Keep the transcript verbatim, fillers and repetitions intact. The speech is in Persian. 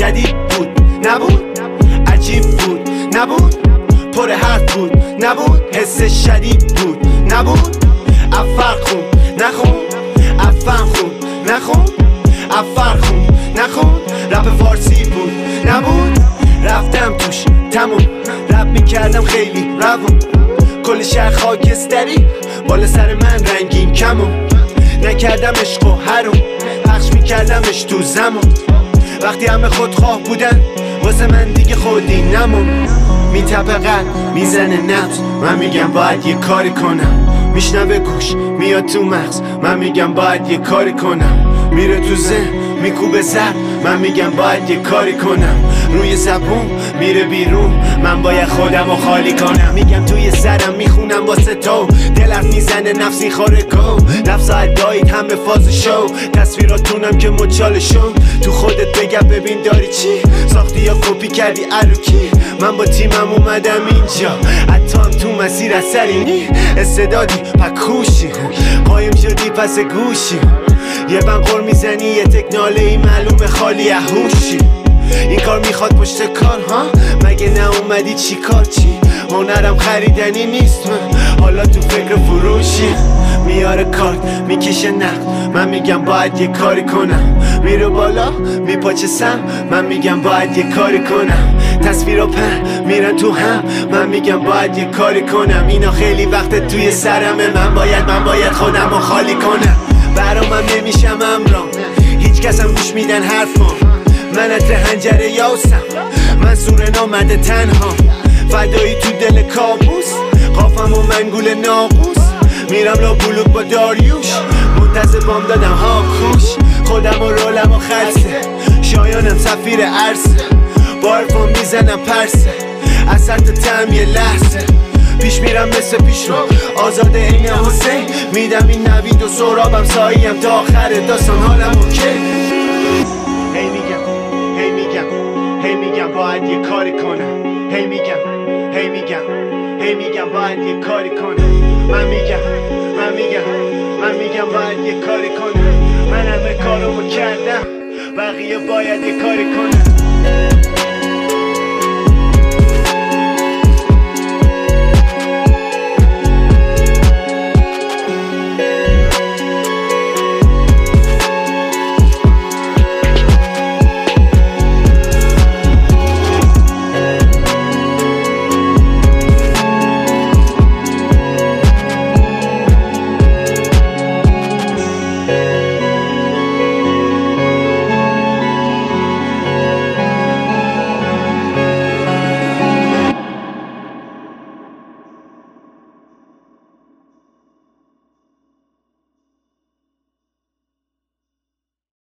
شدید بود نبود، عجیب بود نبود، پر حرف بود نبود، حس شدید بود نبود، افر خون نخون، افم خون نخون، افر خون نخون، رپ فارسی بود نبود، رفتم توش تموم، رپ میکردم خیلی روون، کل شهر خاکستری بالا سر من رنگین کمون، نکردم عشق و حروم، پخش میکردمش تو زمان، وقتی همه خودخواه بودن واسه من دیگه خودی نمون، میتپه قلب میزنه نبض، من میگم باید یه کاری کنم، میشنوه گوش میاد تو مغز، من میگم باید یه کاری کنم، میره تو ذهن میکوبه سر، من میگم باید یه کاری کنم، روی زبون میره بیرون، من باید خودمو خالی کنم، میگم توی سرم میخونم واسه تو، دلت میزنه نفسی خوره گو، نفس ادایید همه فاز شو، تصویراتونم که مچال شو، تو خودت بگم ببین داری چی ساختی یا کپی کردی الوکی، من با تیمم اومدم اینجا، حتی هم تو مسیر اثرینی، استعدادی پکوشی، قایم شدی پس گوشی، یه بنقر میزنی یه تکناله ای معلومه خالی اهوشی، این کار میخواد پشت کار ها، مگه نه اومدی چی کار چی، هنرم خریدنی نیست، من حالا تو فکر فروشی، میاره کارت میکشه نقد، من میگم باید یه کاری کنم، میره بالا میپاچه سم، من میگم باید یه کاری کنم، تصویر و پر میرن تو هم، من میگم باید یه کاری کنم، اینا خیلی وقت توی سرمه، من باید من باید خودمو خالی کنم، برامم نمیشم امرام، هیچ کس هم گوش میدن حرفام، من اتر هنجره یاسم، من سور نامده تنها، فدایی تو دل کابوس، قافم و منگول ناقوس، میرم لا بلوک با داریوش، منتظر بام دادم ها کوش، خودم و رولم و خلصه، شایانم سفیر عرصه، با عرفان میزنم پرسه، اثر تا تم یه لحظه، پیش میرم مثل پیش رو آزاده این حسین، میدم این نوید و سرابم ساییم تا آخر داستان حالم اوکی، هی میگم هی میگم هی میگم باید یه کاری کنم، هی میگم هی میگم هی میگم باید یه کاری کنم، من میگم من میگم من میگم باید یه کاری کنم، من همه کارمو کردم، بقیه باید یه کاری کنم.